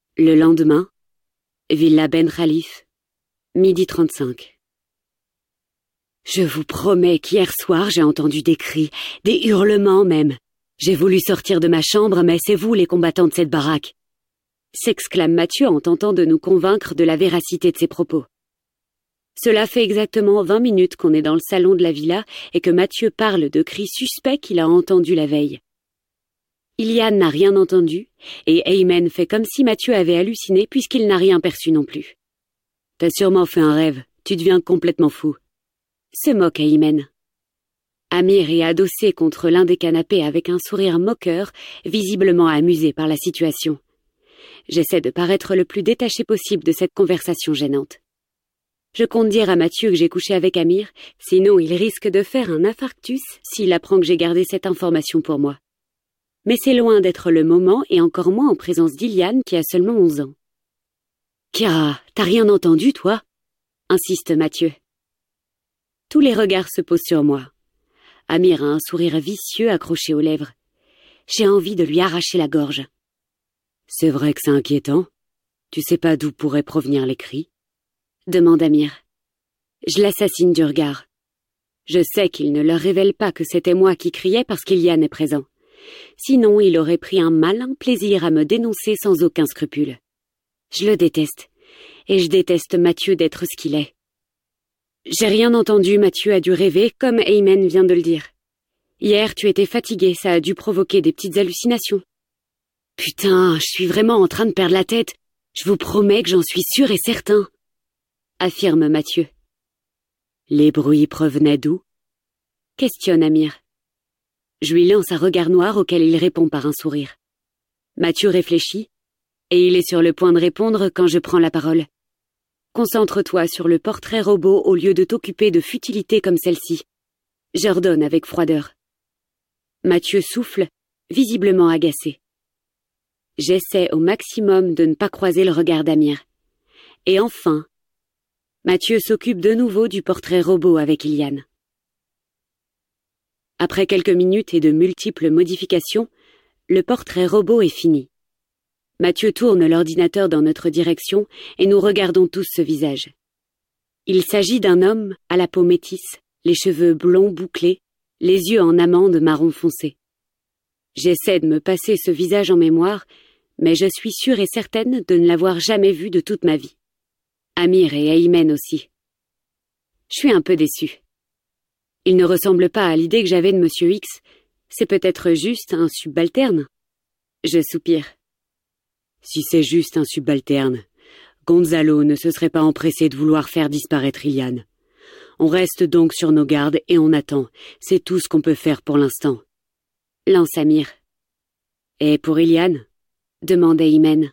Le lendemain, Villa Ben Khalif, 12h35. Je vous promets qu'hier soir j'ai entendu des cris, des hurlements même. J'ai voulu sortir de ma chambre, mais c'est vous les combattants de cette baraque, s'exclame Mathieu en tentant de nous convaincre de la véracité de ses propos. Cela fait exactement 20 minutes qu'on est dans le salon de la villa et que Mathieu parle de cris suspects qu'il a entendus la veille. Iliane n'a rien entendu et Aymen fait comme si Mathieu avait halluciné puisqu'il n'a rien perçu non plus. « T'as sûrement fait un rêve, tu deviens complètement fou », se moque Aymen. Amir est adossé contre l'un des canapés avec un sourire moqueur, visiblement amusé par la situation. J'essaie de paraître le plus détaché possible de cette conversation gênante. Je compte dire à Mathieu que j'ai couché avec Amir, sinon il risque de faire un infarctus s'il apprend que j'ai gardé cette information pour moi. Mais c'est loin d'être le moment et encore moins en présence d'Iliane qui a seulement 11 ans. « Chiara, t'as rien entendu, toi ?» insiste Mathieu. Tous les regards se posent sur moi. Amir a un sourire vicieux accroché aux lèvres. J'ai envie de lui arracher la gorge. « C'est vrai que c'est inquiétant. Tu sais pas d'où pourraient provenir les cris ?» demande Amir. Je l'assassine du regard. Je sais qu'il ne leur révèle pas que c'était moi qui criais parce qu'Iliane est présent. Sinon, il aurait pris un malin plaisir à me dénoncer sans aucun scrupule. Je le déteste. Et je déteste Mathieu d'être ce qu'il est. J'ai rien entendu, Mathieu a dû rêver, comme Aymen vient de le dire. Hier, tu étais fatigué, ça a dû provoquer des petites hallucinations. Putain, je suis vraiment en train de perdre la tête. Je vous promets que j'en suis sûr et certain, affirme Mathieu. Les bruits provenaient d'où? Questionne Amir. Je lui lance un regard noir auquel il répond par un sourire. Mathieu réfléchit, et il est sur le point de répondre quand je prends la parole. Concentre-toi sur le portrait robot au lieu de t'occuper de futilités comme celle-ci. J'ordonne avec froideur. Mathieu souffle, visiblement agacé. J'essaie au maximum de ne pas croiser le regard d'Amir. Et enfin, Mathieu s'occupe de nouveau du portrait robot avec Iliane. Après quelques minutes et de multiples modifications, le portrait robot est fini. Mathieu tourne l'ordinateur dans notre direction et nous regardons tous ce visage. Il s'agit d'un homme à la peau métisse, les cheveux blonds bouclés, les yeux en amande marron foncé. J'essaie de me passer ce visage en mémoire, mais je suis sûre et certaine de ne l'avoir jamais vu de toute ma vie. Amir et Aymen aussi. Je suis un peu déçue. Il ne ressemble pas à l'idée que j'avais de Monsieur X. C'est peut-être juste un subalterne. Je soupire. Si c'est juste un subalterne, Gonzalo ne se serait pas empressé de vouloir faire disparaître Iliane. On reste donc sur nos gardes et on attend. C'est tout ce qu'on peut faire pour l'instant. Lance Amir. Et pour Iliane? Demande Aymen.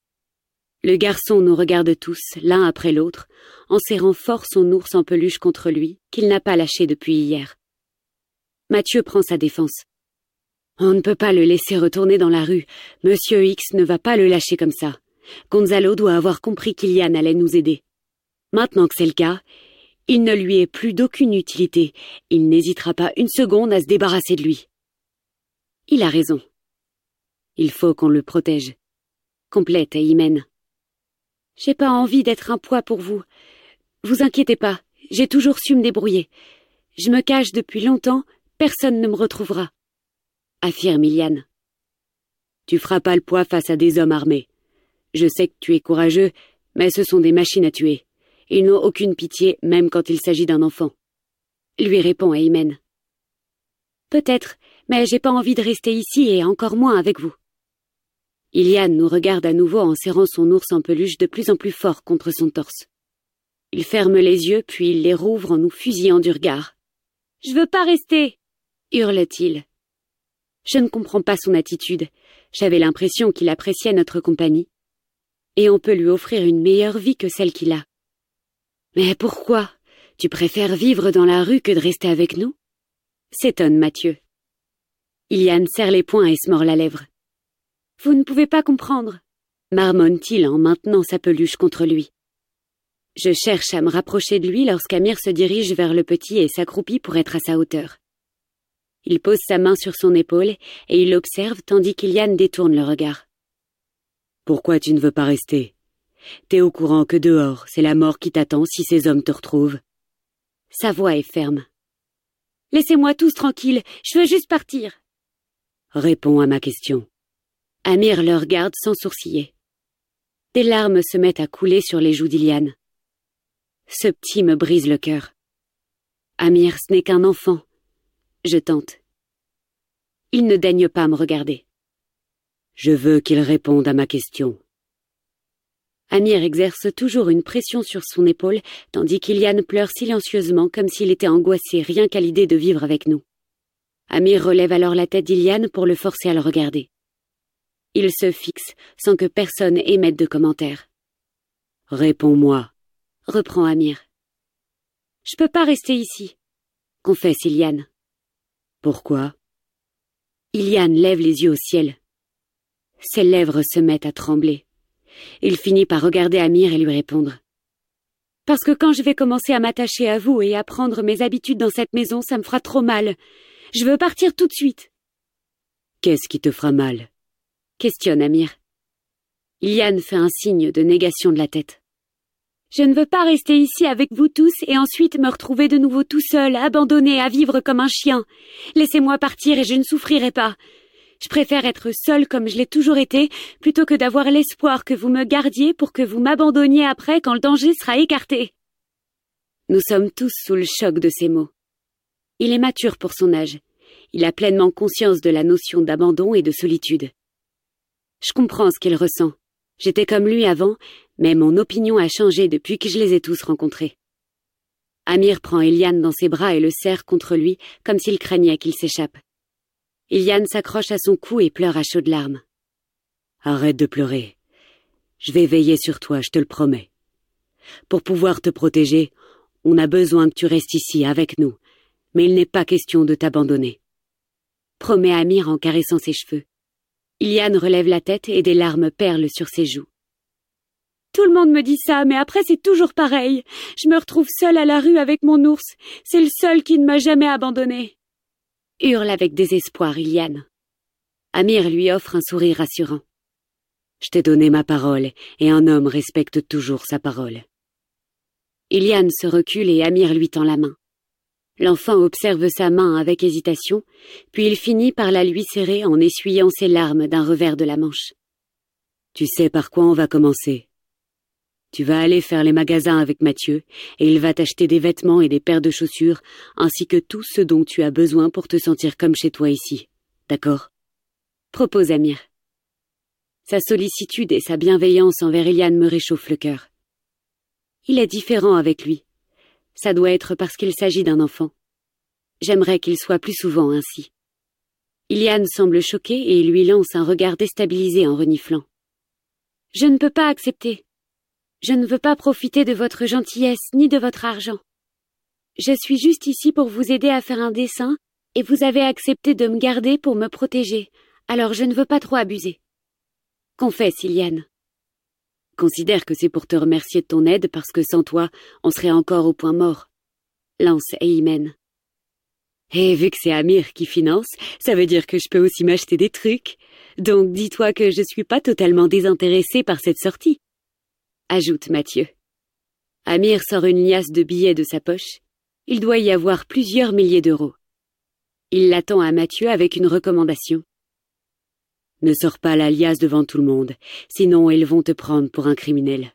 Le garçon nous regarde tous, l'un après l'autre, en serrant fort son ours en peluche contre lui, qu'il n'a pas lâché depuis hier. Mathieu prend sa défense. On ne peut pas le laisser retourner dans la rue. Monsieur X ne va pas le lâcher comme ça. Gonzalo doit avoir compris qu'Iliane allait nous aider. Maintenant que c'est le cas, il ne lui est plus d'aucune utilité. Il n'hésitera pas une seconde à se débarrasser de lui. Il a raison. Il faut qu'on le protège. Complète Aymen. J'ai pas envie d'être un poids pour vous. Vous inquiétez pas, j'ai toujours su me débrouiller. Je me cache depuis longtemps, personne ne me retrouvera, affirme Iliane. Tu feras pas le poids face à des hommes armés. Je sais que tu es courageux, mais ce sont des machines à tuer. Ils n'ont aucune pitié, même quand il s'agit d'un enfant. Lui répond Aymen. Peut-être, mais j'ai pas envie de rester ici et encore moins avec vous. Iliane nous regarde à nouveau en serrant son ours en peluche de plus en plus fort contre son torse. Il ferme les yeux, puis il les rouvre en nous fusillant du regard. « Je veux pas rester !» hurle-t-il. Je ne comprends pas son attitude. J'avais l'impression qu'il appréciait notre compagnie. Et on peut lui offrir une meilleure vie que celle qu'il a. Mais pourquoi? Tu préfères vivre dans la rue que de rester avec nous? S'étonne Mathieu. Iliane serre les poings et se mord la lèvre. Vous ne pouvez pas comprendre, marmonne-t-il en maintenant sa peluche contre lui. Je cherche à me rapprocher de lui lorsqu'Amir se dirige vers le petit et s'accroupit pour être à sa hauteur. Il pose sa main sur son épaule et il l'observe tandis qu'Iliane détourne le regard. Pourquoi tu ne veux pas rester? T'es au courant que dehors, c'est la mort qui t'attend si ces hommes te retrouvent. Sa voix est ferme. Laissez-moi tous tranquilles, je veux juste partir. Réponds à ma question. Amir le regarde sans sourciller. Des larmes se mettent à couler sur les joues d'Iliane. Ce petit me brise le cœur. Amir, ce n'est qu'un enfant. Je tente. Il ne daigne pas me regarder. Je veux qu'il réponde à ma question. Amir exerce toujours une pression sur son épaule, tandis qu'Iliane pleure silencieusement comme s'il était angoissé rien qu'à l'idée de vivre avec nous. Amir relève alors la tête d'Iliane pour le forcer à le regarder. Il se fixe sans que personne émette de commentaires. « Réponds-moi » reprend Amir. « Je peux pas rester ici » confesse Iliane. « Pourquoi » Iliane lève les yeux au ciel. Ses lèvres se mettent à trembler. Il finit par regarder Amir et lui répondre. « Parce que quand je vais commencer à m'attacher à vous et à prendre mes habitudes dans cette maison, ça me fera trop mal. Je veux partir tout de suite. »« Qu'est-ce qui te fera mal ?» questionne Amir. Iliane fait un signe de négation de la tête. « Je ne veux pas rester ici avec vous tous et ensuite me retrouver de nouveau tout seul, abandonné à vivre comme un chien. Laissez-moi partir et je ne souffrirai pas. Je préfère être seule comme je l'ai toujours été, plutôt que d'avoir l'espoir que vous me gardiez pour que vous m'abandonniez après quand le danger sera écarté. » Nous sommes tous sous le choc de ces mots. Il est mature pour son âge. Il a pleinement conscience de la notion d'abandon et de solitude. Je comprends ce qu'il ressent. J'étais comme lui avant, mais mon opinion a changé depuis que je les ai tous rencontrés. Amir prend Iliane dans ses bras et le serre contre lui, comme s'il craignait qu'il s'échappe. Iliane s'accroche à son cou et pleure à chaudes larmes. « Arrête de pleurer. Je vais veiller sur toi, je te le promets. Pour pouvoir te protéger, on a besoin que tu restes ici avec nous, mais il n'est pas question de t'abandonner. » Promet Amir en caressant ses cheveux. Iliane relève la tête et des larmes perlent sur ses joues. « Tout le monde me dit ça, mais après c'est toujours pareil. Je me retrouve seule à la rue avec mon ours. C'est le seul qui ne m'a jamais abandonnée. » Hurle avec désespoir Iliane. Amir lui offre un sourire rassurant. « Je t'ai donné ma parole, et un homme respecte toujours sa parole. » Iliane se recule et Amir lui tend la main. L'enfant observe sa main avec hésitation, puis il finit par la lui serrer en essuyant ses larmes d'un revers de la manche. « Tu sais par quoi on va commencer. Tu vas aller faire les magasins avec Mathieu, et il va t'acheter des vêtements et des paires de chaussures, ainsi que tout ce dont tu as besoin pour te sentir comme chez toi ici. D'accord ?» propose Amir. Sa sollicitude et sa bienveillance envers Iliane me réchauffent le cœur. Il est différent avec lui. Ça doit être parce qu'il s'agit d'un enfant. J'aimerais qu'il soit plus souvent ainsi. Iliane semble choquée et lui lance un regard déstabilisé en reniflant. « Je ne peux pas accepter. Je ne veux pas profiter de votre gentillesse ni de votre argent. Je suis juste ici pour vous aider à faire un dessin et vous avez accepté de me garder pour me protéger, alors je ne veux pas trop abuser. » Confesse Iliane. Considère que c'est pour te remercier de ton aide parce que sans toi, on serait encore au point mort. Lance Eymen. Et vu que c'est Amir qui finance, ça veut dire que je peux aussi m'acheter des trucs. Donc dis-toi que je suis pas totalement désintéressée par cette sortie. Ajoute Mathieu. Amir sort une liasse de billets de sa poche. Il doit y avoir plusieurs milliers d'euros. Il l'attend à Mathieu avec une recommandation. Ne sors pas la liasse devant tout le monde, sinon ils vont te prendre pour un criminel.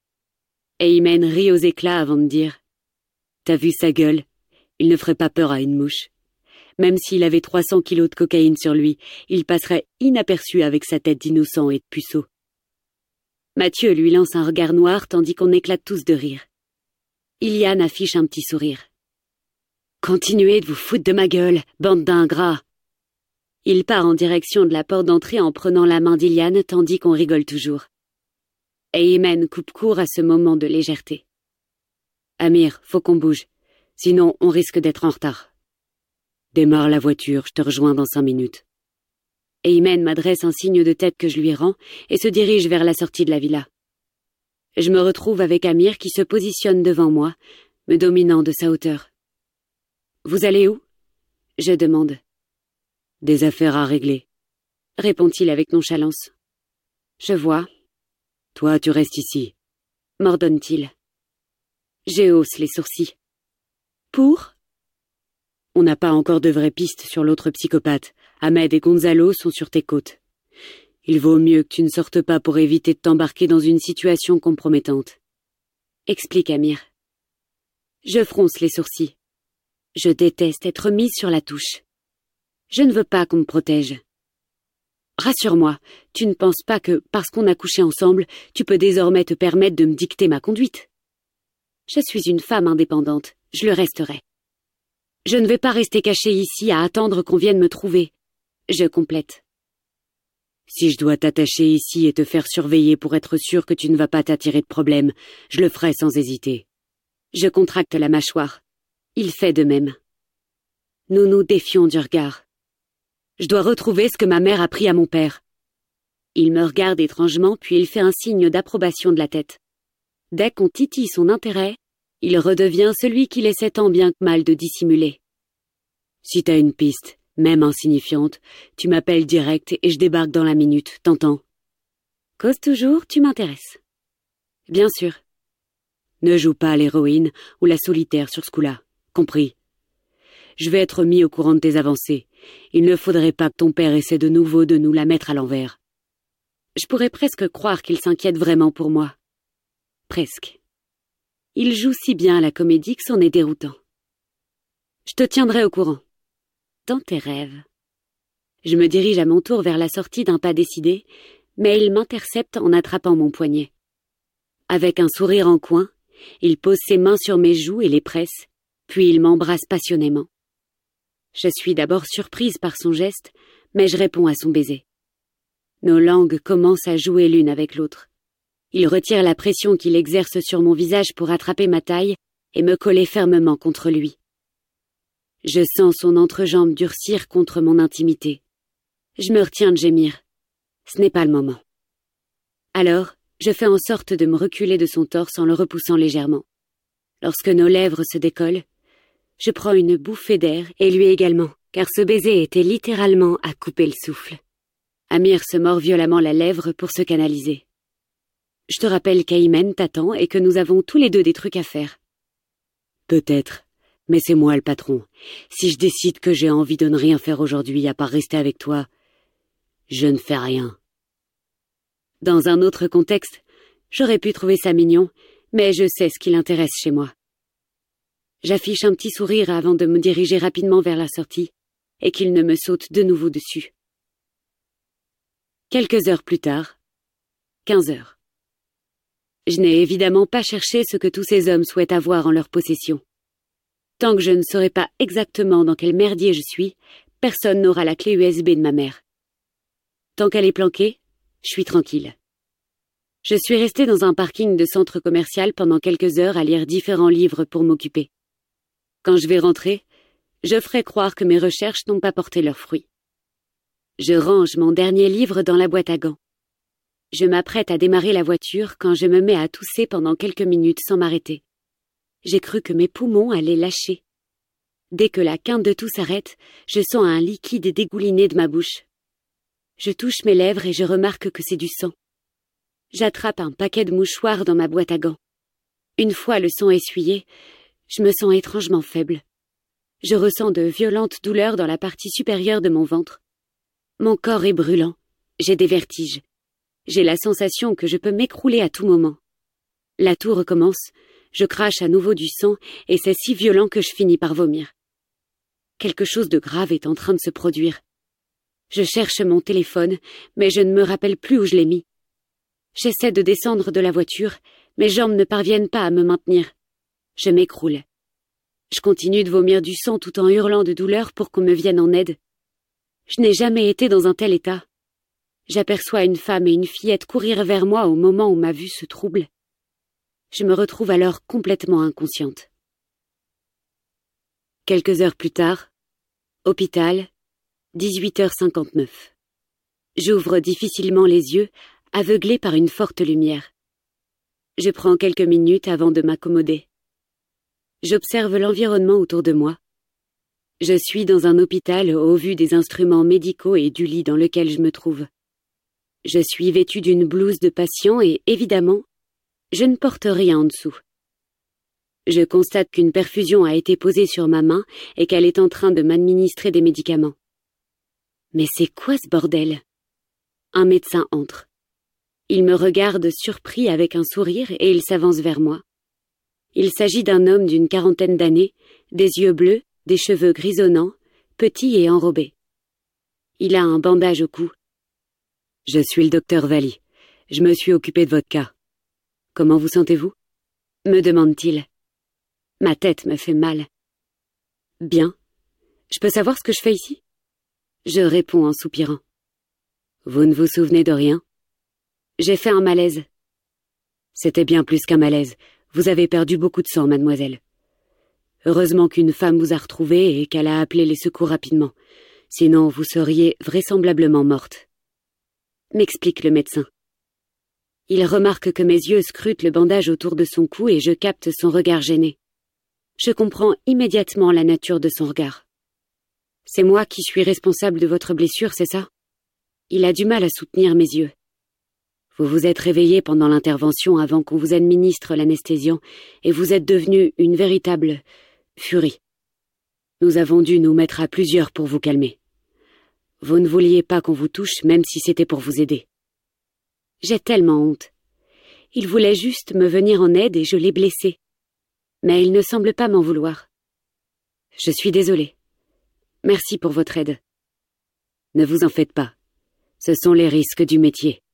Eymen rit aux éclats avant de dire « T'as vu sa gueule? Il ne ferait pas peur à une mouche. Même s'il avait 300 kilos de cocaïne sur lui, il passerait inaperçu avec sa tête d'innocent et de puceau. » Mathieu lui lance un regard noir tandis qu'on éclate tous de rire. Iliane affiche un petit sourire. « Continuez de vous foutre de ma gueule, bande d'ingrats !» Il part en direction de la porte d'entrée en prenant la main d'Iliane tandis qu'on rigole toujours. Eymen coupe court à ce moment de légèreté. « Amir, faut qu'on bouge, sinon on risque d'être en retard. » « Démarre la voiture, je te rejoins dans 5 minutes. » Eymen m'adresse un signe de tête que je lui rends et se dirige vers la sortie de la villa. Je me retrouve avec Amir qui se positionne devant moi, me dominant de sa hauteur. « Vous allez où ?» je demande. « Des affaires à régler, » répond-il avec nonchalance. « Je vois, Toi, tu restes ici. M'ordonne-t-il. Je hausse les sourcils. Pour? On n'a pas encore de vraies pistes sur l'autre psychopathe. Ahmed et Gonzalo sont sur tes côtes. Il vaut mieux que tu ne sortes pas pour éviter de t'embarquer dans une situation compromettante. Explique Amir. Je fronce les sourcils. Je déteste être mise sur la touche. Je ne veux pas qu'on me protège. Rassure-moi, tu ne penses pas que, parce qu'on a couché ensemble, tu peux désormais te permettre de me dicter ma conduite? Je suis une femme indépendante, je le resterai. Je ne vais pas rester cachée ici à attendre qu'on vienne me trouver. Je complète. Si je dois t'attacher ici et te faire surveiller pour être sûr que tu ne vas pas t'attirer de problème, je le ferai sans hésiter. Je contracte la mâchoire. Il fait de même. Nous nous défions du regard. Je dois retrouver ce que ma mère a pris à mon père. Il me regarde étrangement, puis il fait un signe d'approbation de la tête. Dès qu'on titille son intérêt, il redevient celui qu'il essaie tant bien que mal de dissimuler. Si t'as une piste, même insignifiante, tu m'appelles direct et je débarque dans la minute, t'entends? Cause toujours, tu m'intéresses. Bien sûr. Ne joue pas à l'héroïne ou la solitaire sur ce coup-là, compris? Je vais être mis au courant de tes avancées. Il ne faudrait pas que ton père essaie de nouveau de nous la mettre à l'envers. Je pourrais presque croire qu'il s'inquiète vraiment pour moi. Presque. Il joue si bien à la comédie que c'en est déroutant. Je te tiendrai au courant. Dans tes rêves. Je me dirige à mon tour vers la sortie d'un pas décidé, mais il m'intercepte en attrapant mon poignet. Avec un sourire en coin, il pose ses mains sur mes joues et les presse, puis il m'embrasse passionnément. Je suis d'abord surprise par son geste, mais je réponds à son baiser. Nos langues commencent à jouer l'une avec l'autre. Il retire la pression qu'il exerce sur mon visage pour attraper ma taille et me coller fermement contre lui. Je sens son entrejambe durcir contre mon intimité. Je me retiens de gémir. Ce n'est pas le moment. Alors, je fais en sorte de me reculer de son torse en le repoussant légèrement. Lorsque nos lèvres se décollent, je prends une bouffée d'air, et lui également, car ce baiser était littéralement à couper le souffle. Amir se mord violemment la lèvre pour se canaliser. Je te rappelle qu'Aymen t'attend et que nous avons tous les deux des trucs à faire. Peut-être, mais c'est moi le patron. Si je décide que j'ai envie de ne rien faire aujourd'hui à part rester avec toi, je ne fais rien. Dans un autre contexte, j'aurais pu trouver ça mignon, mais je sais ce qui l'intéresse chez moi. J'affiche un petit sourire avant de me diriger rapidement vers la sortie, et qu'il ne me saute de nouveau dessus. Quelques heures plus tard, 15 heures. Je n'ai évidemment pas cherché ce que tous ces hommes souhaitent avoir en leur possession. Tant que je ne saurai pas exactement dans quel merdier je suis, personne n'aura la clé USB de ma mère. Tant qu'elle est planquée, je suis tranquille. Je suis restée dans un parking de centre commercial pendant quelques heures à lire différents livres pour m'occuper. Quand je vais rentrer, je ferai croire que mes recherches n'ont pas porté leurs fruits. Je range mon dernier livre dans la boîte à gants. Je m'apprête à démarrer la voiture quand je me mets à tousser pendant quelques minutes sans m'arrêter. J'ai cru que mes poumons allaient lâcher. Dès que la quinte de toux s'arrête, je sens un liquide dégouliné de ma bouche. Je touche mes lèvres et je remarque que c'est du sang. J'attrape un paquet de mouchoirs dans ma boîte à gants. Une fois le sang essuyé, je me sens étrangement faible. Je ressens de violentes douleurs dans la partie supérieure de mon ventre. Mon corps est brûlant. J'ai des vertiges. J'ai la sensation que je peux m'écrouler à tout moment. La toux recommence. Je crache à nouveau du sang et c'est si violent que je finis par vomir. Quelque chose de grave est en train de se produire. Je cherche mon téléphone, mais je ne me rappelle plus où je l'ai mis. J'essaie de descendre de la voiture, mes jambes ne parviennent pas à me maintenir. Je m'écroule. Je continue de vomir du sang tout en hurlant de douleur pour qu'on me vienne en aide. Je n'ai jamais été dans un tel état. J'aperçois une femme et une fillette courir vers moi au moment où ma vue se trouble. Je me retrouve alors complètement inconsciente. Quelques heures plus tard, hôpital, 18h59. J'ouvre difficilement les yeux, aveuglé par une forte lumière. Je prends quelques minutes avant de m'accommoder. J'observe l'environnement autour de moi. Je suis dans un hôpital au vu des instruments médicaux et du lit dans lequel je me trouve. Je suis vêtue d'une blouse de patient et, évidemment, je ne porte rien en dessous. Je constate qu'une perfusion a été posée sur ma main et qu'elle est en train de m'administrer des médicaments. Mais c'est quoi ce bordel? Un médecin entre. Il me regarde surpris avec un sourire et il s'avance vers moi. Il s'agit d'un homme d'une quarantaine d'années, des yeux bleus, des cheveux grisonnants, petit et enrobé. Il a un bandage au cou. « Je suis le docteur Valli. Je me suis occupé de votre cas. Comment vous sentez-vous » me demande-t-il. Ma tête me fait mal. Bien. Je peux savoir ce que je fais ici? Je réponds en soupirant. Vous ne vous souvenez de rien? J'ai fait un malaise. C'était bien plus qu'un malaise. Vous avez perdu beaucoup de sang, mademoiselle. Heureusement qu'une femme vous a retrouvé et qu'elle a appelé les secours rapidement. Sinon, vous seriez vraisemblablement morte. M'explique le médecin. Il remarque que mes yeux scrutent le bandage autour de son cou et je capte son regard gêné. Je comprends immédiatement la nature de son regard. C'est moi qui suis responsable de votre blessure, c'est ça? Il a du mal à soutenir mes yeux. Vous vous êtes réveillé pendant l'intervention avant qu'on vous administre l'anesthésiant et vous êtes devenu une véritable furie. Nous avons dû nous mettre à plusieurs pour vous calmer. Vous ne vouliez pas qu'on vous touche, même si c'était pour vous aider. J'ai tellement honte. Il voulait juste me venir en aide et je l'ai blessé. Mais il ne semble pas m'en vouloir. Je suis désolée. Merci pour votre aide. Ne vous en faites pas. Ce sont les risques du métier.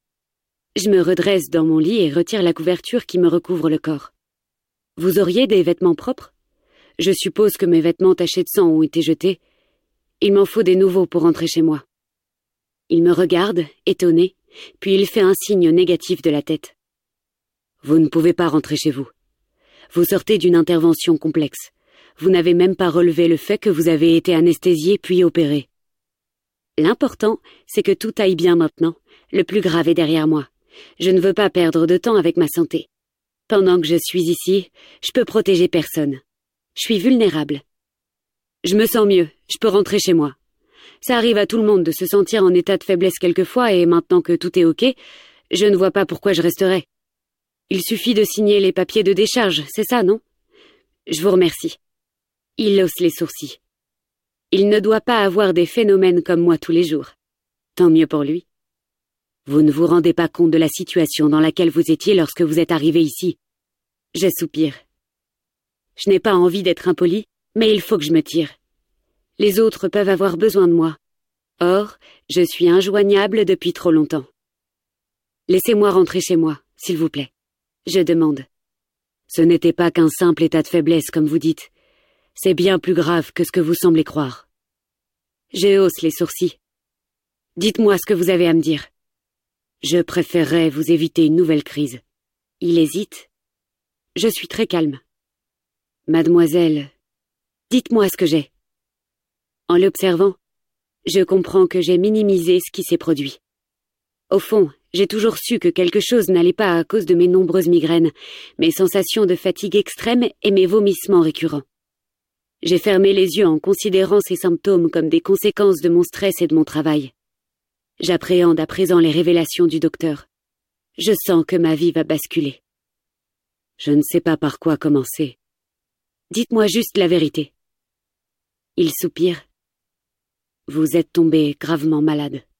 Je me redresse dans mon lit et retire la couverture qui me recouvre le corps. Vous auriez des vêtements propres? Je suppose que mes vêtements tachés de sang ont été jetés. Il m'en faut des nouveaux pour rentrer chez moi. Il me regarde, étonné, puis il fait un signe négatif de la tête. Vous ne pouvez pas rentrer chez vous. Vous sortez d'une intervention complexe. Vous n'avez même pas relevé le fait que vous avez été anesthésié puis opéré. L'important, c'est que tout aille bien maintenant. Le plus grave est derrière moi. Je ne veux pas perdre de temps avec ma santé. Pendant que je suis ici, je peux protéger personne. Je suis vulnérable. Je me sens mieux, je peux rentrer chez moi. Ça arrive à tout le monde de se sentir en état de faiblesse quelquefois et maintenant que tout est ok, je ne vois pas pourquoi je resterais. Il suffit de signer les papiers de décharge, c'est ça, non? Je vous remercie. Il hausse les sourcils. Il ne doit pas avoir des phénomènes comme moi tous les jours. Tant mieux pour lui. Vous ne vous rendez pas compte de la situation dans laquelle vous étiez lorsque vous êtes arrivé ici. Je soupire. Je n'ai pas envie d'être impoli, mais il faut que je me tire. Les autres peuvent avoir besoin de moi. Or, je suis injoignable depuis trop longtemps. Laissez-moi rentrer chez moi, s'il vous plaît. Je demande. Ce n'était pas qu'un simple état de faiblesse, comme vous dites. C'est bien plus grave que ce que vous semblez croire. Je hausse les sourcils. Dites-moi ce que vous avez à me dire. Je préférerais vous éviter une nouvelle crise. Il hésite. Je suis très calme. Mademoiselle, dites-moi ce que j'ai. En l'observant, je comprends que j'ai minimisé ce qui s'est produit. Au fond, j'ai toujours su que quelque chose n'allait pas à cause de mes nombreuses migraines, mes sensations de fatigue extrême et mes vomissements récurrents. J'ai fermé les yeux en considérant ces symptômes comme des conséquences de mon stress et de mon travail. J'appréhende à présent les révélations du docteur. Je sens que ma vie va basculer. Je ne sais pas par quoi commencer. Dites-moi juste la vérité. Il soupire. Vous êtes tombé gravement malade.